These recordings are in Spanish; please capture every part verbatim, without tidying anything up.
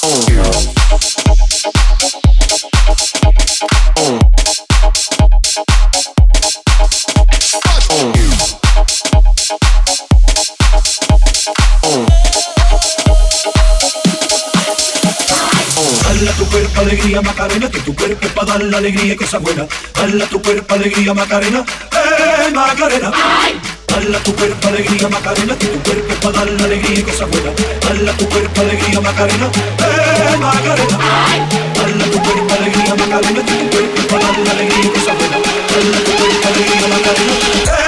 Dale tu cuerpo alegría Macarena, que tu cuerpo es para dar la alegría y cosa buena. Dale tu cuerpo alegría Macarena, eh Macarena. Dale tu cuerpo alegría Macarena, que tu cuerpo es para dar la alegría y cosa buena. Dale tu cuerpo alegría Macarena, eh Macarena. Dale tu cuerpo alegría Macarena, que tu cuerpo es para dar la alegría y cosa buena. Dale tu cuerpo alegría Macarena, eh.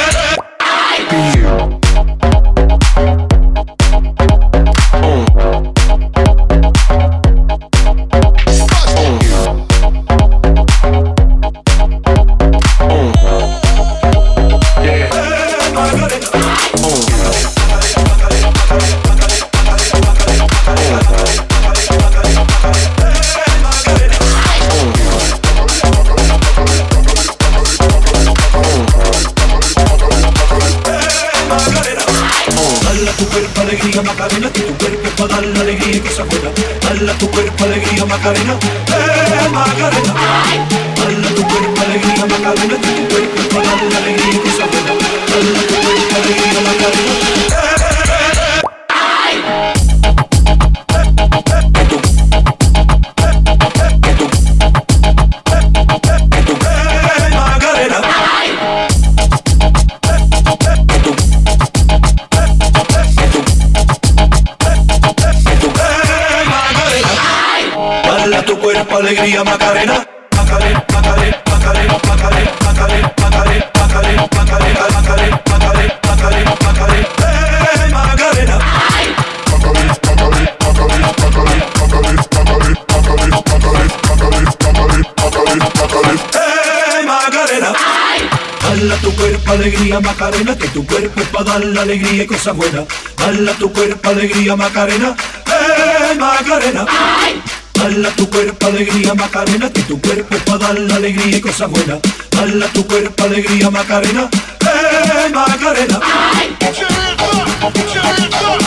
Macarena, que tu cuerpo es para dar la alegría y cosa buena. Dale tu cuerpo alegría Macarena, eh Macarena. Dale tu cuerpo alegría Macarena, que tu cuerpo es para dar la alegría y cosa buena. Dale tu cuerpo alegría Macarena, eh. Alegría Macarena, Macarena, Macarena, Macarena, Macarena, Macarena, Macarena, Macarena, Macarena, Macarena, Macarena, Macarena, Macarena, eh Macarena. Macarena, Macarena, Macarena, Macarena, Macarena, Macarena, Macarena, Macarena, Macarena, Macarena, eh Macarena. Dale tu cuerpo alegría Macarena, que tu cuerpo es para dar la alegría y cosa buena. Dale tu cuerpo alegría Macarena, eh Macarena. Dale tu cuerpo alegría Macarena, que tu cuerpo es para dar la alegría y cosa buena. Dale tu cuerpo alegría Macarena, eh Macarena.